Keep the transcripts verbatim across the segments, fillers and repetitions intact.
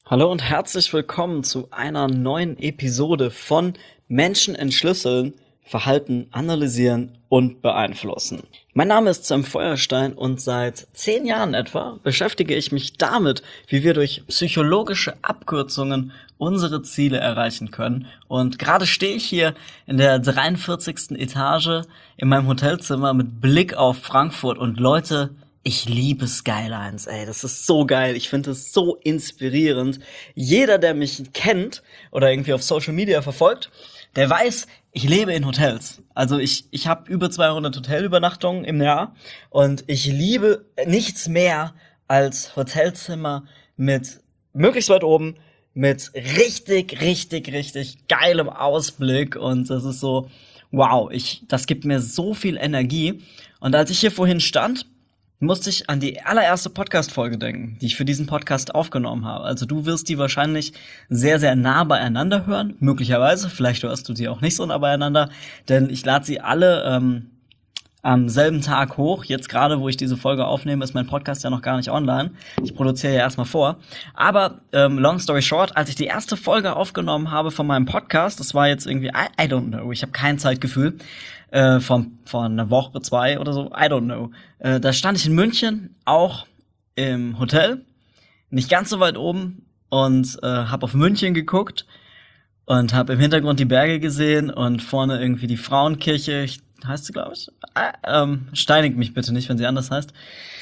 Hallo und herzlich willkommen zu einer neuen Episode von Menschen entschlüsseln, Verhalten analysieren und beeinflussen. Mein Name ist Sam Feuerstein und seit zehn Jahren etwa beschäftige ich mich damit, wie wir durch psychologische Abkürzungen unsere Ziele erreichen können. Und gerade stehe ich hier in der dreiundvierzigsten Etage in meinem Hotelzimmer mit Blick auf Frankfurt und Leute, ich liebe Skylines, ey, das ist so geil, ich finde es so inspirierend. Jeder, der mich kennt oder irgendwie auf Social Media verfolgt, der weiß, ich lebe in Hotels. Also ich ich habe über zweihundert Hotelübernachtungen im Jahr und ich liebe nichts mehr als Hotelzimmer mit möglichst weit oben, mit richtig, richtig, richtig geilem Ausblick und das ist so, wow, ich das gibt mir so viel Energie. Und als ich hier vorhin stand, musste ich an die allererste Podcast-Folge denken, die ich für diesen Podcast aufgenommen habe. Also du wirst die wahrscheinlich sehr, sehr nah beieinander hören, möglicherweise. Vielleicht hörst du sie auch nicht so nah beieinander, denn ich lade sie alle ähm, am selben Tag hoch. Jetzt gerade, wo ich diese Folge aufnehme, ist mein Podcast ja noch gar nicht online. Ich produziere ja erstmal vor. Aber ähm, long story short, als ich die erste Folge aufgenommen habe von meinem Podcast, das war jetzt irgendwie, I, I don't know, ich habe kein Zeitgefühl, Äh, von, von einer Woche, zwei oder so, I don't know. Äh, da stand ich in München, auch im Hotel, nicht ganz so weit oben und äh, hab auf München geguckt und hab im Hintergrund die Berge gesehen und vorne irgendwie die Frauenkirche, ich, heißt sie, glaube ich, äh, ähm, steinigt mich bitte nicht, wenn sie anders heißt.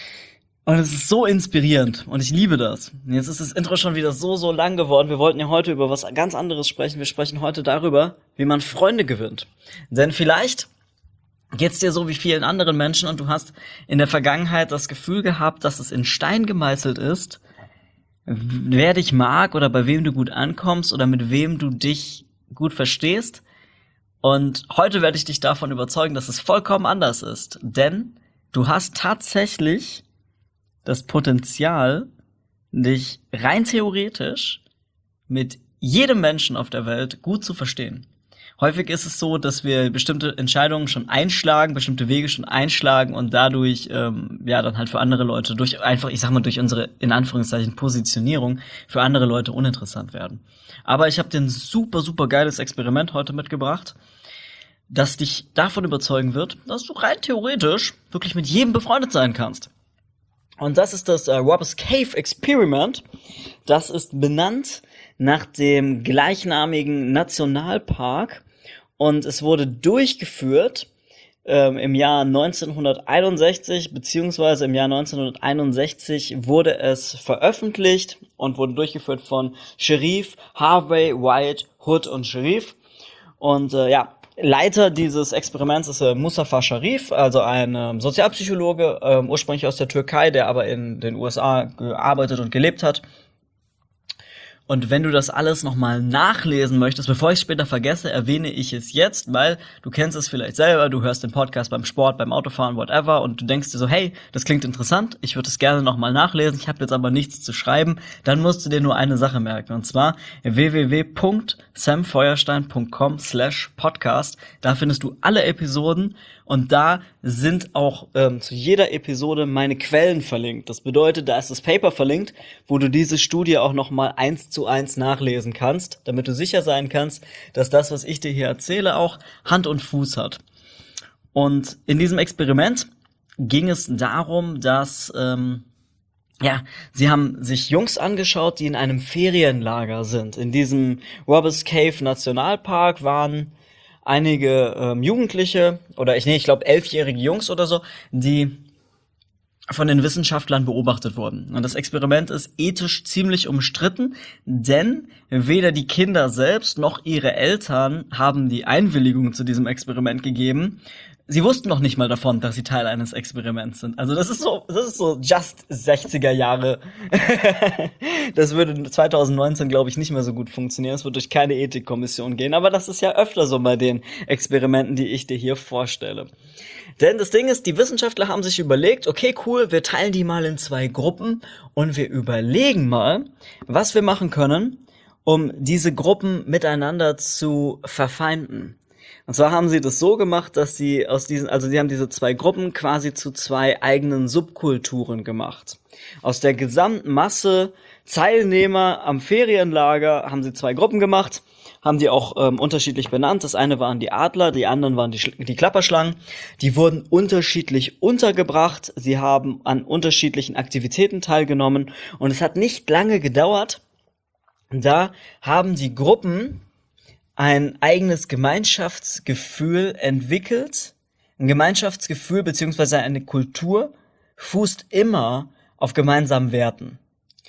Und es ist so inspirierend und ich liebe das. Jetzt ist das Intro schon wieder so, so lang geworden. Wir wollten ja heute über was ganz anderes sprechen. Wir sprechen heute darüber, wie man Freunde gewinnt. Denn vielleicht geht's dir so wie vielen anderen Menschen und du hast in der Vergangenheit das Gefühl gehabt, dass es in Stein gemeißelt ist, wer dich mag oder bei wem du gut ankommst oder mit wem du dich gut verstehst. Und heute werde ich dich davon überzeugen, dass es vollkommen anders ist. Denn du hast tatsächlich das Potenzial, dich rein theoretisch mit jedem Menschen auf der Welt gut zu verstehen. Häufig ist es so, dass wir bestimmte Entscheidungen schon einschlagen, bestimmte Wege schon einschlagen und dadurch, ähm, ja, dann halt für andere Leute, durch einfach, ich sag mal, durch unsere, in Anführungszeichen, Positionierung für andere Leute uninteressant werden. Aber ich habe dir ein super, super geiles Experiment heute mitgebracht, das dich davon überzeugen wird, dass du rein theoretisch wirklich mit jedem befreundet sein kannst. Und das ist das äh, Robbers Cave Experiment. Das ist benannt nach dem gleichnamigen Nationalpark und es wurde durchgeführt ähm, im Jahr neunzehnhunderteinundsechzig, beziehungsweise im Jahr neunzehnhunderteinundsechzig wurde es veröffentlicht und wurde durchgeführt von Sherif, Harvey, White, Hood und Sherif. Und äh, ja, Leiter dieses Experiments ist äh, Mustafa Sharif, also ein äh, Sozialpsychologe, äh, ursprünglich aus der Türkei, der aber in den U S A gearbeitet und gelebt hat. Und wenn du das alles nochmal nachlesen möchtest, bevor ich es später vergesse, erwähne ich es jetzt, weil du kennst es vielleicht selber, du hörst den Podcast beim Sport, beim Autofahren, whatever, und du denkst dir so, hey, das klingt interessant, ich würde es gerne nochmal nachlesen, ich habe jetzt aber nichts zu schreiben, dann musst du dir nur eine Sache merken, und zwar w w w punkt samfeuerstein punkt com slash podcast. Da findest du alle Episoden und da sind auch ähm, zu jeder Episode meine Quellen verlinkt. Das bedeutet, da ist das Paper verlinkt, wo du diese Studie auch nochmal eins zu eins nachlesen kannst, damit du sicher sein kannst, dass das, was ich dir hier erzähle, auch Hand und Fuß hat. Und in diesem Experiment ging es darum, dass ähm, ja, sie haben sich Jungs angeschaut, die in einem Ferienlager sind. In diesem Robbers Cave Nationalpark waren einige ähm, Jugendliche, oder ich, nee, ich glaube elfjährige Jungs oder so, die von den Wissenschaftlern beobachtet wurden. Und das Experiment ist ethisch ziemlich umstritten, denn weder die Kinder selbst noch ihre Eltern haben die Einwilligung zu diesem Experiment gegeben. Sie wussten noch nicht mal davon, dass sie Teil eines Experiments sind. Also das ist so, das ist so just sechziger Jahre. Das würde zweitausendneunzehn, glaube ich, nicht mehr so gut funktionieren. Es wird durch keine Ethikkommission gehen. Aber das ist ja öfter so bei den Experimenten, die ich dir hier vorstelle. Denn das Ding ist, die Wissenschaftler haben sich überlegt, okay, cool, wir teilen die mal in zwei Gruppen und wir überlegen mal, was wir machen können, um diese Gruppen miteinander zu verfeinden. Und zwar haben sie das so gemacht, dass sie aus diesen, also sie haben diese zwei Gruppen quasi zu zwei eigenen Subkulturen gemacht. Aus der gesamten Masse Teilnehmer am Ferienlager haben sie zwei Gruppen gemacht, haben die auch ähm, unterschiedlich benannt. Das eine waren die Adler, die anderen waren die, Sch- die Klapperschlangen. Die wurden unterschiedlich untergebracht. Sie haben an unterschiedlichen Aktivitäten teilgenommen. Und es hat nicht lange gedauert. Da haben die Gruppen ein eigenes Gemeinschaftsgefühl entwickelt. Ein Gemeinschaftsgefühl beziehungsweise eine Kultur fußt immer auf gemeinsamen Werten.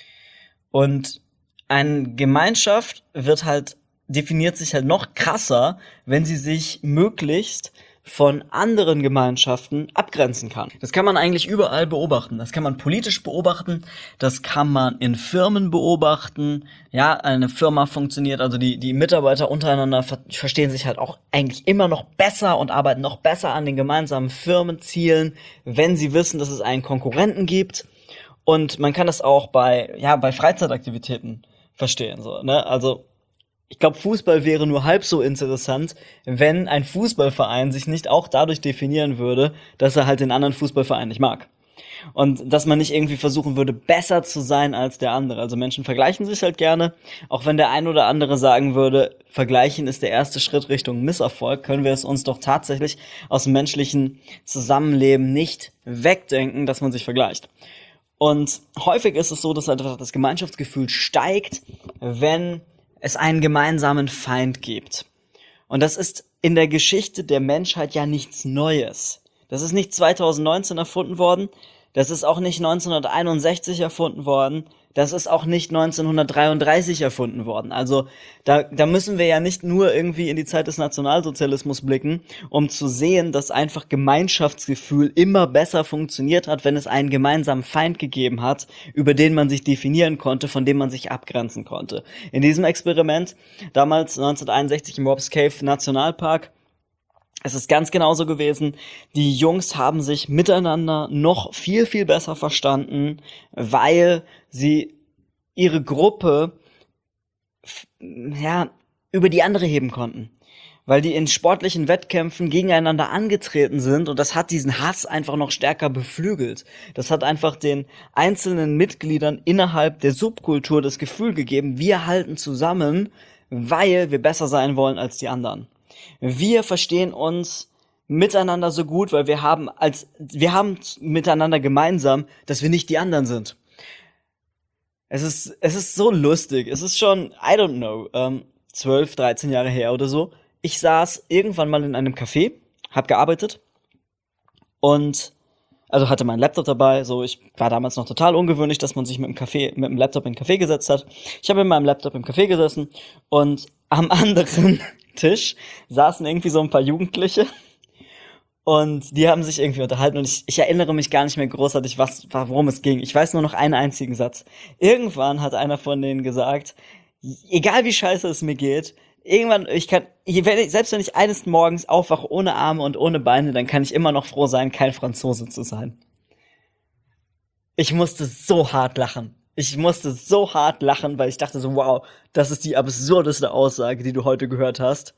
Und eine Gemeinschaft wird halt, definiert sich halt noch krasser, wenn sie sich möglichst von anderen Gemeinschaften abgrenzen kann. Das kann man eigentlich überall beobachten. Das kann man politisch beobachten, das kann man in Firmen beobachten. Ja, eine Firma funktioniert, also die, die Mitarbeiter untereinander ver- verstehen sich halt auch eigentlich immer noch besser und arbeiten noch besser an den gemeinsamen Firmenzielen, wenn sie wissen, dass es einen Konkurrenten gibt. Und man kann das auch bei, ja, bei Freizeitaktivitäten verstehen, so, ne? Also, ich glaube, Fußball wäre nur halb so interessant, wenn ein Fußballverein sich nicht auch dadurch definieren würde, dass er halt den anderen Fußballverein nicht mag. Und dass man nicht irgendwie versuchen würde, besser zu sein als der andere. Also Menschen vergleichen sich halt gerne. Auch wenn der ein oder andere sagen würde, Vergleichen ist der erste Schritt Richtung Misserfolg, können wir es uns doch tatsächlich aus dem menschlichen Zusammenleben nicht wegdenken, dass man sich vergleicht. Und häufig ist es so, dass einfach das Gemeinschaftsgefühl steigt, wenn es einen gemeinsamen Feind gibt. Und das ist in der Geschichte der Menschheit ja nichts Neues. Das ist nicht zwanzig neunzehn erfunden worden, das ist auch nicht neunzehnhunderteinundsechzig erfunden worden, das ist auch nicht neunzehnhundertdreiunddreißig erfunden worden. Also da, da müssen wir ja nicht nur irgendwie in die Zeit des Nationalsozialismus blicken, um zu sehen, dass einfach Gemeinschaftsgefühl immer besser funktioniert hat, wenn es einen gemeinsamen Feind gegeben hat, über den man sich definieren konnte, von dem man sich abgrenzen konnte. In diesem Experiment, damals neunzehnhunderteinundsechzig im Robb's Cave Nationalpark, es ist ganz genauso gewesen. Die Jungs haben sich miteinander noch viel, viel besser verstanden, weil sie ihre Gruppe f- ja, über die andere heben konnten. Weil die in sportlichen Wettkämpfen gegeneinander angetreten sind und das hat diesen Hass einfach noch stärker beflügelt. Das hat einfach den einzelnen Mitgliedern innerhalb der Subkultur das Gefühl gegeben, wir halten zusammen, weil wir besser sein wollen als die anderen. Wir verstehen uns miteinander so gut, weil wir haben als wir haben miteinander gemeinsam, dass wir nicht die anderen sind. Es ist es ist so lustig. Es ist schon, I don't know, ähm, zwölf, dreizehn Jahre her oder so. Ich saß irgendwann mal in einem Café, hab gearbeitet und also hatte meinen Laptop dabei. So, ich war damals noch total ungewöhnlich, dass man sich mit dem Café, mit dem Laptop in ein Café gesetzt hat. Ich habe mit meinem Laptop im Café gesessen und am anderen Tisch saßen irgendwie so ein paar Jugendliche und die haben sich irgendwie unterhalten und ich, ich erinnere mich gar nicht mehr großartig, was, worum es ging. Ich weiß nur noch einen einzigen Satz. Irgendwann hat einer von denen gesagt, egal wie scheiße es mir geht, irgendwann, ich kann, wenn ich, selbst wenn ich eines Morgens aufwache ohne Arme und ohne Beine, dann kann ich immer noch froh sein, kein Franzose zu sein. Ich musste so hart lachen. Ich musste so hart lachen, weil ich dachte so, wow, das ist die absurdeste Aussage, die du heute gehört hast.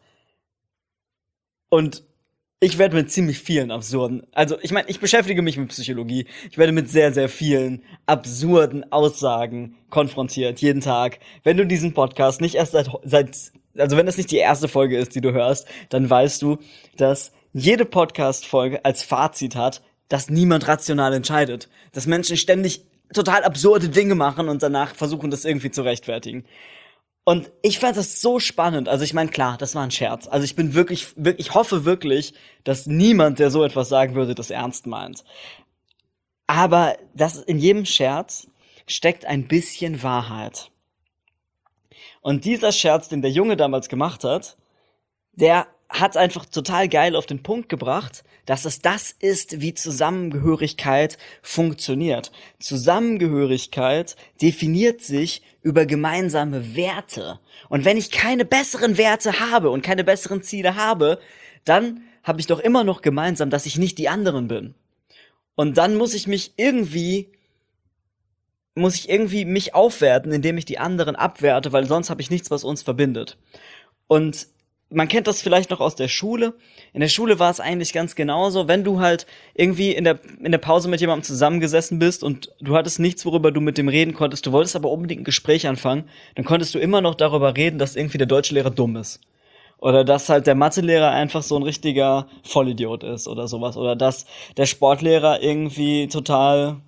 Und ich werde mit ziemlich vielen absurden, also ich meine, ich beschäftige mich mit Psychologie. Ich werde mit sehr, sehr vielen absurden Aussagen konfrontiert, jeden Tag. Wenn du diesen Podcast nicht erst seit, seit also wenn das nicht die erste Folge ist, die du hörst, dann weißt du, dass jede Podcast-Folge als Fazit hat, dass niemand rational entscheidet. Dass Menschen ständig total absurde Dinge machen und danach versuchen, das irgendwie zu rechtfertigen. Und ich fand das so spannend. Also ich meine, klar, das war ein Scherz. Also ich bin wirklich, wirklich, ich hoffe wirklich, dass niemand, der so etwas sagen würde, das ernst meint. Aber das in jedem Scherz steckt ein bisschen Wahrheit. Und dieser Scherz, den der Junge damals gemacht hat, der hat einfach total geil auf den Punkt gebracht, dass es das ist, wie Zusammengehörigkeit funktioniert. Zusammengehörigkeit definiert sich über gemeinsame Werte. Und wenn ich keine besseren Werte habe und keine besseren Ziele habe, dann habe ich doch immer noch gemeinsam, dass ich nicht die anderen bin. Und dann muss ich mich irgendwie muss ich irgendwie mich aufwerten, indem ich die anderen abwerte, weil sonst habe ich nichts, was uns verbindet. Und man kennt das vielleicht noch aus der Schule. In der Schule war es eigentlich ganz genauso. Wenn du halt irgendwie in der, in der Pause mit jemandem zusammengesessen bist und du hattest nichts, worüber du mit dem reden konntest, du wolltest aber unbedingt ein Gespräch anfangen, dann konntest du immer noch darüber reden, dass irgendwie der Deutschlehrer dumm ist. Oder dass halt der Mathelehrer einfach so ein richtiger Vollidiot ist oder sowas. Oder dass der Sportlehrer irgendwie total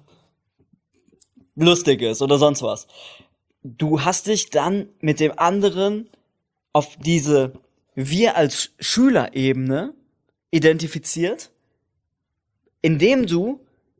lustig ist oder sonst was. Du hast dich dann mit dem anderen auf diese wir als Schülerebene identifiziert, indem du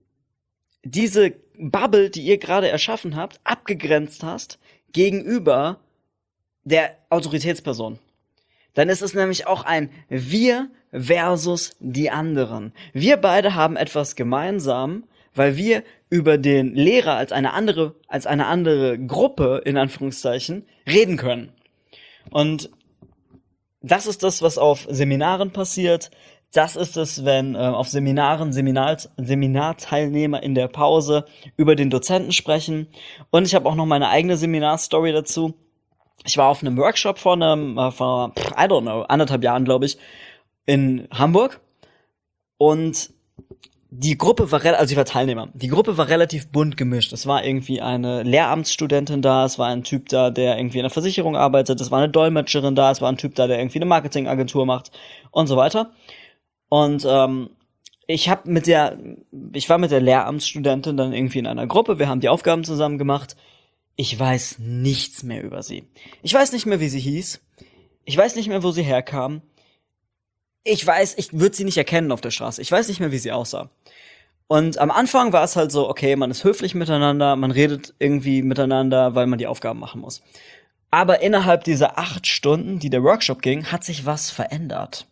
diese Bubble, die ihr gerade erschaffen habt, abgegrenzt hast gegenüber der Autoritätsperson. Dann ist es nämlich auch ein Wir versus die anderen. Wir beide haben etwas gemeinsam, weil wir über den Lehrer als eine andere, als eine andere Gruppe, in Anführungszeichen, reden können. Und das ist das, was auf Seminaren passiert. Das ist es, wenn äh, auf Seminaren Seminar, Seminarteilnehmer in der Pause über den Dozenten sprechen. Und ich habe auch noch meine eigene Seminarstory dazu. Ich war auf einem Workshop vor einem, äh, vor, I don't know, anderthalb Jahren, glaube ich, in Hamburg. Und die Gruppe war, also ich war Teilnehmer, die Gruppe war relativ bunt gemischt. Es war irgendwie eine Lehramtsstudentin da, es war ein Typ da, der irgendwie in der Versicherung arbeitet, es war eine Dolmetscherin da, es war ein Typ da, der irgendwie eine Marketingagentur macht und so weiter. Und ähm, ich hab mit der, ich war mit der Lehramtsstudentin dann irgendwie in einer Gruppe, wir haben die Aufgaben zusammen gemacht. Ich weiß nichts mehr über sie. Ich weiß nicht mehr, wie sie hieß. Ich weiß nicht mehr, wo sie herkam. Ich weiß, ich würde sie nicht erkennen auf der Straße. Ich weiß nicht mehr, wie sie aussah. Und am Anfang war es halt so, okay, man ist höflich miteinander, man redet irgendwie miteinander, weil man die Aufgaben machen muss. Aber innerhalb dieser acht Stunden, die der Workshop ging, hat sich was verändert.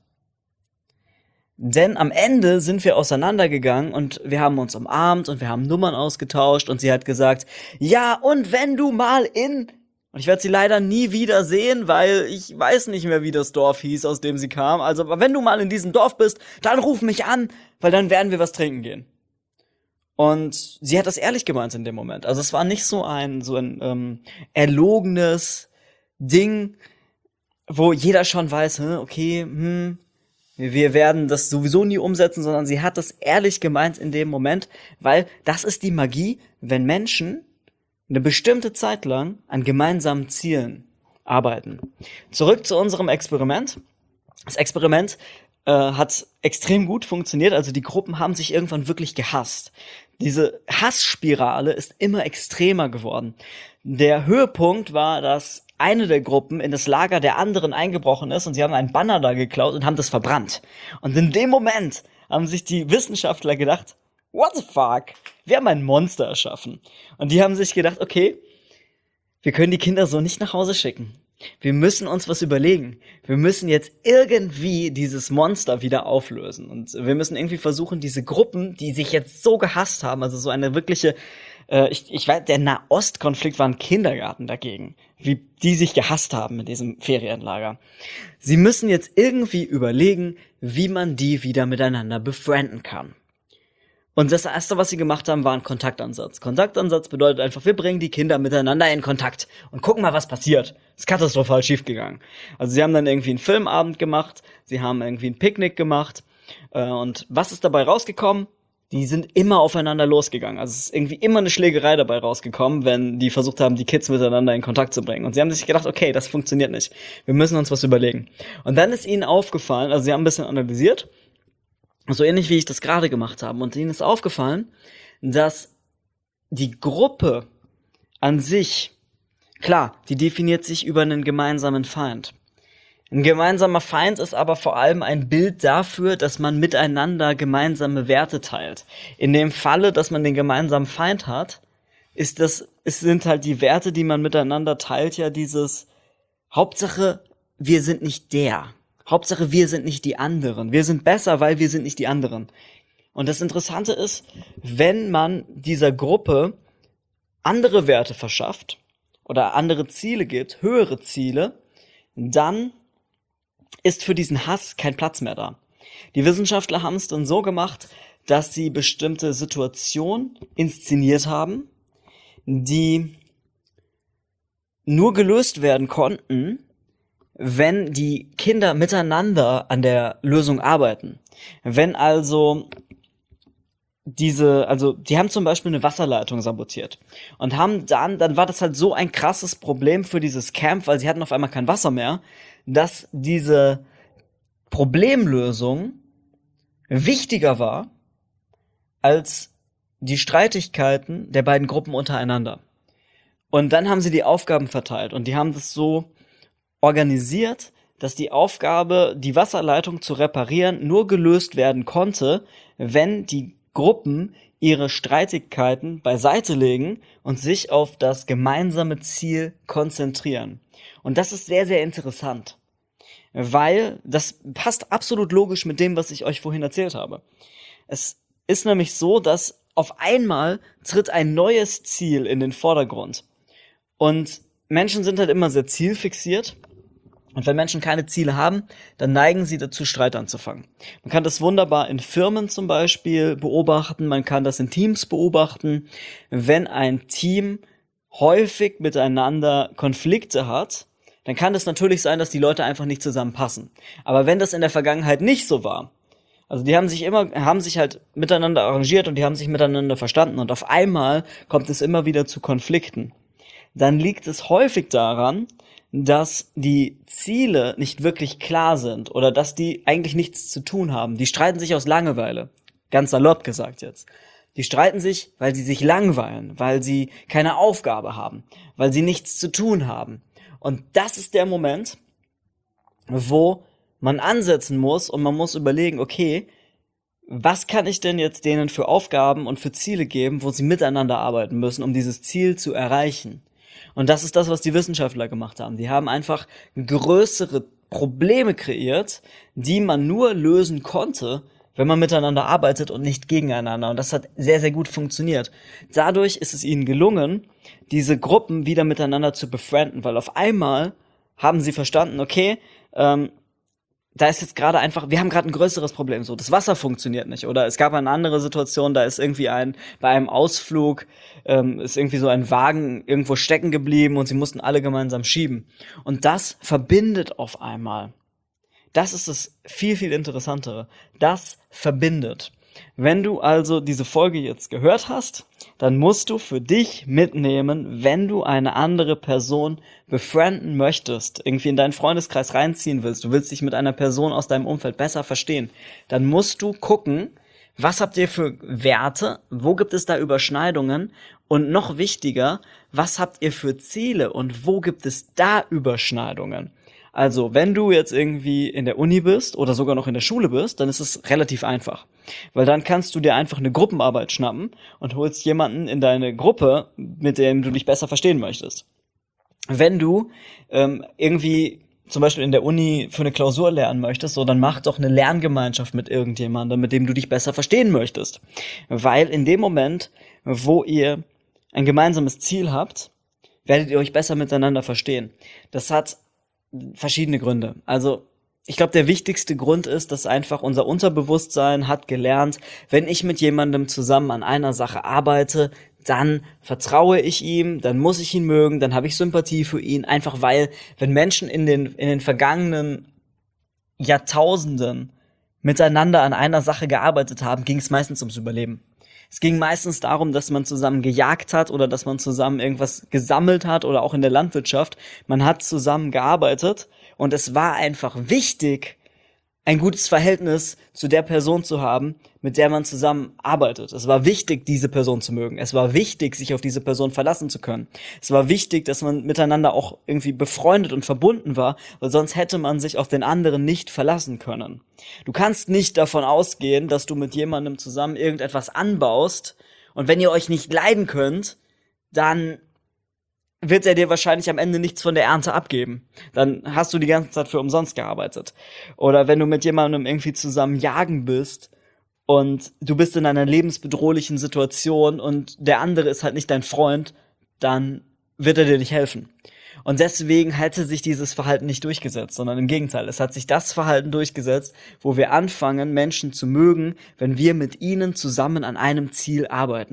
Denn am Ende sind wir auseinandergegangen und wir haben uns umarmt und wir haben Nummern ausgetauscht und sie hat gesagt, ja, und wenn du mal in... Und ich werde sie leider nie wieder sehen, weil ich weiß nicht mehr, wie das Dorf hieß, aus dem sie kam. Also, wenn du mal in diesem Dorf bist, dann ruf mich an, weil dann werden wir was trinken gehen. Und sie hat das ehrlich gemeint in dem Moment. Also es war nicht so ein so ein ähm, erlogenes Ding, wo jeder schon weiß, hm, okay, hm, wir werden das sowieso nie umsetzen, sondern sie hat das ehrlich gemeint in dem Moment, weil das ist die Magie, wenn Menschen eine bestimmte Zeit lang an gemeinsamen Zielen arbeiten. Zurück zu unserem Experiment. Das Experiment äh, hat extrem gut funktioniert, also die Gruppen haben sich irgendwann wirklich gehasst. Diese Hassspirale ist immer extremer geworden. Der Höhepunkt war, dass eine der Gruppen in das Lager der anderen eingebrochen ist und sie haben einen Banner da geklaut und haben das verbrannt. Und in dem Moment haben sich die Wissenschaftler gedacht, what the fuck? Wir haben ein Monster erschaffen. Und die haben sich gedacht, okay, wir können die Kinder so nicht nach Hause schicken. Wir müssen uns was überlegen. Wir müssen jetzt irgendwie dieses Monster wieder auflösen. Und wir müssen irgendwie versuchen, diese Gruppen, die sich jetzt so gehasst haben, also so eine wirkliche, äh, ich, ich weiß, der Nahostkonflikt war ein Kindergarten dagegen, wie die sich gehasst haben in diesem Ferienlager. Sie müssen jetzt irgendwie überlegen, wie man die wieder miteinander befrienden kann. Und das Erste, was sie gemacht haben, war ein Kontaktansatz. Kontaktansatz bedeutet einfach, wir bringen die Kinder miteinander in Kontakt und gucken mal, was passiert. Ist katastrophal schiefgegangen. Also sie haben dann irgendwie einen Filmabend gemacht, sie haben irgendwie ein Picknick gemacht äh, und was ist dabei rausgekommen? Die sind immer aufeinander losgegangen. Also es ist irgendwie immer eine Schlägerei dabei rausgekommen, wenn die versucht haben, die Kids miteinander in Kontakt zu bringen. Und sie haben sich gedacht, okay, das funktioniert nicht. Wir müssen uns was überlegen. Und dann ist ihnen aufgefallen, also sie haben ein bisschen analysiert, so ähnlich wie ich das gerade gemacht habe. Und ihnen ist aufgefallen, dass die Gruppe an sich, klar, die definiert sich über einen gemeinsamen Feind. Ein gemeinsamer Feind ist aber vor allem ein Bild dafür, dass man miteinander gemeinsame Werte teilt. In dem Falle, dass man den gemeinsamen Feind hat, ist das, es sind halt die Werte, die man miteinander teilt, ja dieses Hauptsache, wir sind nicht der. Hauptsache, wir sind nicht die anderen. Wir sind besser, weil wir sind nicht die anderen. Und das Interessante ist, wenn man dieser Gruppe andere Werte verschafft oder andere Ziele gibt, höhere Ziele, dann ist für diesen Hass kein Platz mehr da. Die Wissenschaftler haben es dann so gemacht, dass sie bestimmte Situationen inszeniert haben, die nur gelöst werden konnten, wenn die Kinder miteinander an der Lösung arbeiten. Wenn also diese, also die haben zum Beispiel eine Wasserleitung sabotiert und haben dann, dann war das halt so ein krasses Problem für dieses Camp, weil sie hatten auf einmal kein Wasser mehr, dass diese Problemlösung wichtiger war als die Streitigkeiten der beiden Gruppen untereinander. Und dann haben sie die Aufgaben verteilt und die haben das so organisiert, dass die Aufgabe, die Wasserleitung zu reparieren, nur gelöst werden konnte, wenn die Gruppen ihre Streitigkeiten beiseite legen und sich auf das gemeinsame Ziel konzentrieren. Und das ist sehr, sehr interessant, weil das passt absolut logisch mit dem, was ich euch vorhin erzählt habe. Es ist nämlich so, dass auf einmal tritt ein neues Ziel in den Vordergrund. Und Menschen sind halt immer sehr zielfixiert. Und wenn Menschen keine Ziele haben, dann neigen sie dazu, Streit anzufangen. Man kann das wunderbar in Firmen zum Beispiel beobachten, man kann das in Teams beobachten. Wenn ein Team häufig miteinander Konflikte hat, dann kann es natürlich sein, dass die Leute einfach nicht zusammenpassen. Aber wenn das in der Vergangenheit nicht so war, also die haben sich immer, haben sich halt miteinander arrangiert und die haben sich miteinander verstanden und auf einmal kommt es immer wieder zu Konflikten, dann liegt es häufig daran, dass die Ziele nicht wirklich klar sind oder dass die eigentlich nichts zu tun haben. Die streiten sich aus Langeweile, ganz salopp gesagt jetzt. Die streiten sich, weil sie sich langweilen, weil sie keine Aufgabe haben, weil sie nichts zu tun haben. Und das ist der Moment, wo man ansetzen muss und man muss überlegen, okay, was kann ich denn jetzt denen für Aufgaben und für Ziele geben, wo sie miteinander arbeiten müssen, um dieses Ziel zu erreichen? Und das ist das, was die Wissenschaftler gemacht haben. Die haben einfach größere Probleme kreiert, die man nur lösen konnte, wenn man miteinander arbeitet und nicht gegeneinander. Und das hat sehr, sehr gut funktioniert. Dadurch ist es ihnen gelungen, diese Gruppen wieder miteinander zu befrienden, weil auf einmal haben sie verstanden, okay, ähm, da ist jetzt gerade einfach, wir haben gerade ein größeres Problem, so, das Wasser funktioniert nicht, oder es gab eine andere Situation, da ist irgendwie ein, bei einem Ausflug, ähm, ist irgendwie so ein Wagen irgendwo stecken geblieben und sie mussten alle gemeinsam schieben. Und das verbindet auf einmal. Das ist das viel, viel Interessantere. Das verbindet. Wenn du also diese Folge jetzt gehört hast, dann musst du für dich mitnehmen, wenn du eine andere Person befrienden möchtest, irgendwie in deinen Freundeskreis reinziehen willst, du willst dich mit einer Person aus deinem Umfeld besser verstehen, dann musst du gucken, was habt ihr für Werte, wo gibt es da Überschneidungen und noch wichtiger, was habt ihr für Ziele und wo gibt es da Überschneidungen? Also, wenn du jetzt irgendwie in der Uni bist oder sogar noch in der Schule bist, dann ist es relativ einfach. Weil dann kannst du dir einfach eine Gruppenarbeit schnappen und holst jemanden in deine Gruppe, mit dem du dich besser verstehen möchtest. Wenn du ähm, irgendwie zum Beispiel in der Uni für eine Klausur lernen möchtest, so, dann mach doch eine Lerngemeinschaft mit irgendjemandem, mit dem du dich besser verstehen möchtest. Weil in dem Moment, wo ihr ein gemeinsames Ziel habt, werdet ihr euch besser miteinander verstehen. Das hat verschiedene Gründe. Also ich glaube, der wichtigste Grund ist, dass einfach unser Unterbewusstsein hat gelernt, wenn ich mit jemandem zusammen an einer Sache arbeite, dann vertraue ich ihm, dann muss ich ihn mögen, dann habe ich Sympathie für ihn, einfach weil, wenn Menschen in den in den vergangenen Jahrtausenden miteinander an einer Sache gearbeitet haben, ging es meistens ums Überleben. Es ging meistens darum, dass man zusammen gejagt hat oder dass man zusammen irgendwas gesammelt hat oder auch in der Landwirtschaft. Man hat zusammen gearbeitet und es war einfach wichtig, ein gutes Verhältnis zu der Person zu haben, mit der man zusammen arbeitet. Es war wichtig, diese Person zu mögen. Es war wichtig, sich auf diese Person verlassen zu können. Es war wichtig, dass man miteinander auch irgendwie befreundet und verbunden war, weil sonst hätte man sich auf den anderen nicht verlassen können. Du kannst nicht davon ausgehen, dass du mit jemandem zusammen irgendetwas anbaust und wenn ihr euch nicht leiden könnt, dann wird er dir wahrscheinlich am Ende nichts von der Ernte abgeben. Dann hast du die ganze Zeit für umsonst gearbeitet. Oder wenn du mit jemandem irgendwie zusammen jagen bist und du bist in einer lebensbedrohlichen Situation und der andere ist halt nicht dein Freund, dann wird er dir nicht helfen. Und deswegen hätte sich dieses Verhalten nicht durchgesetzt, sondern im Gegenteil, es hat sich das Verhalten durchgesetzt, wo wir anfangen, Menschen zu mögen, wenn wir mit ihnen zusammen an einem Ziel arbeiten.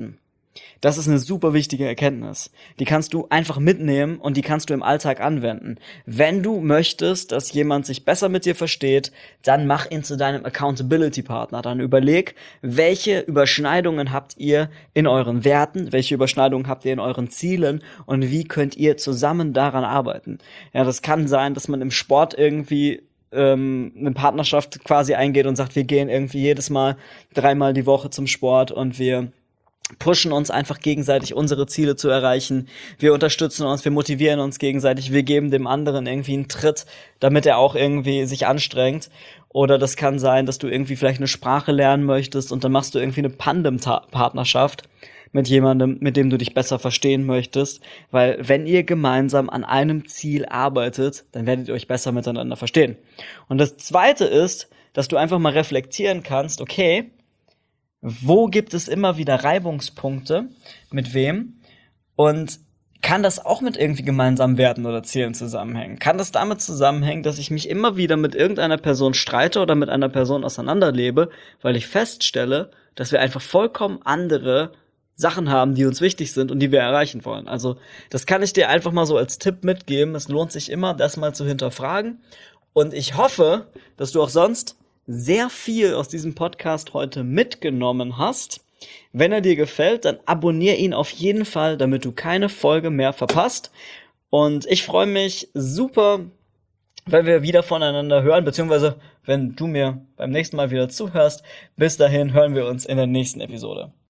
Das ist eine super wichtige Erkenntnis. Die kannst du einfach mitnehmen und die kannst du im Alltag anwenden. Wenn du möchtest, dass jemand sich besser mit dir versteht, dann mach ihn zu deinem Accountability-Partner. Dann überleg, welche Überschneidungen habt ihr in euren Werten, welche Überschneidungen habt ihr in euren Zielen und wie könnt ihr zusammen daran arbeiten. Ja, das kann sein, dass man im Sport irgendwie ähm, eine Partnerschaft quasi eingeht und sagt, wir gehen irgendwie jedes Mal dreimal die Woche zum Sport und wir pushen uns einfach gegenseitig, unsere Ziele zu erreichen. Wir unterstützen uns, wir motivieren uns gegenseitig, wir geben dem anderen irgendwie einen Tritt, damit er auch irgendwie sich anstrengt. Oder das kann sein, dass du irgendwie vielleicht eine Sprache lernen möchtest und dann machst du irgendwie eine Tandem-Partnerschaft mit jemandem, mit dem du dich besser verstehen möchtest. Weil wenn ihr gemeinsam an einem Ziel arbeitet, dann werdet ihr euch besser miteinander verstehen. Und das Zweite ist, dass du einfach mal reflektieren kannst, okay, wo gibt es immer wieder Reibungspunkte? Mit wem? Und kann das auch mit irgendwie gemeinsamen Werten oder Zielen zusammenhängen? Kann das damit zusammenhängen, dass ich mich immer wieder mit irgendeiner Person streite oder mit einer Person auseinanderlebe, weil ich feststelle, dass wir einfach vollkommen andere Sachen haben, die uns wichtig sind und die wir erreichen wollen? Also, das kann ich dir einfach mal so als Tipp mitgeben. Es lohnt sich immer, das mal zu hinterfragen. Und ich hoffe, dass du auch sonst sehr viel aus diesem Podcast heute mitgenommen hast. Wenn er dir gefällt, dann abonniere ihn auf jeden Fall, damit du keine Folge mehr verpasst. Und ich freue mich super, wenn wir wieder voneinander hören, beziehungsweise wenn du mir beim nächsten Mal wieder zuhörst. Bis dahin hören wir uns in der nächsten Episode.